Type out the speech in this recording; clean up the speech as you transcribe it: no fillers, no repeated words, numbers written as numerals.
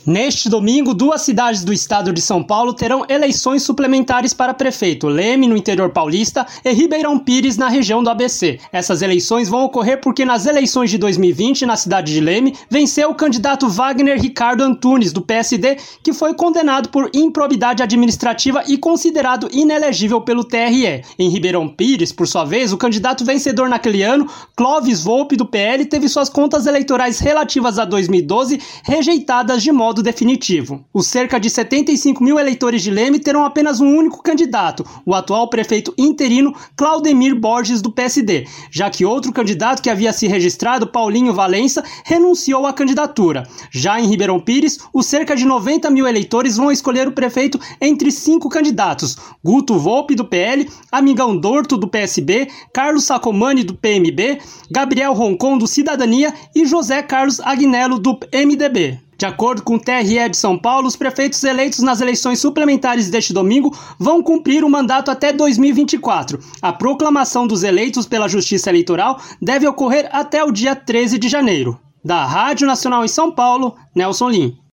Neste domingo, 2 cidades do estado de São Paulo terão eleições suplementares para prefeito: Leme, no interior paulista, e Ribeirão Pires, na região do ABC. Essas eleições vão ocorrer porque nas eleições de 2020, na cidade de Leme, venceu o candidato Wagner Ricardo Antunes, do PSD, que foi condenado por improbidade administrativa e considerado inelegível pelo TRE. Em Ribeirão Pires, por sua vez, o candidato vencedor naquele ano, Clóvis Volpi, do PL, teve suas contas eleitorais relativas a 2012 rejeitadas de modo definitivo. Os cerca de 75 mil eleitores de Leme terão apenas um único candidato, o atual prefeito interino Claudemir Borges, do PSD, já que outro candidato que havia se registrado, Paulinho Valença, renunciou à candidatura. Já em Ribeirão Pires, os cerca de 90 mil eleitores vão escolher o prefeito entre 5 candidatos: Guto Volpi, do PL, Amigão Dorto, do PSB, Carlos Sacomani, do PMB, Gabriel Roncon, do Cidadania e José Carlos Agnello, do MDB. De acordo com o TRE de São Paulo, os prefeitos eleitos nas eleições suplementares deste domingo vão cumprir o mandato até 2024. A proclamação dos eleitos pela Justiça Eleitoral deve ocorrer até o dia 13 de janeiro. Da Rádio Nacional em São Paulo, Nelson Lim.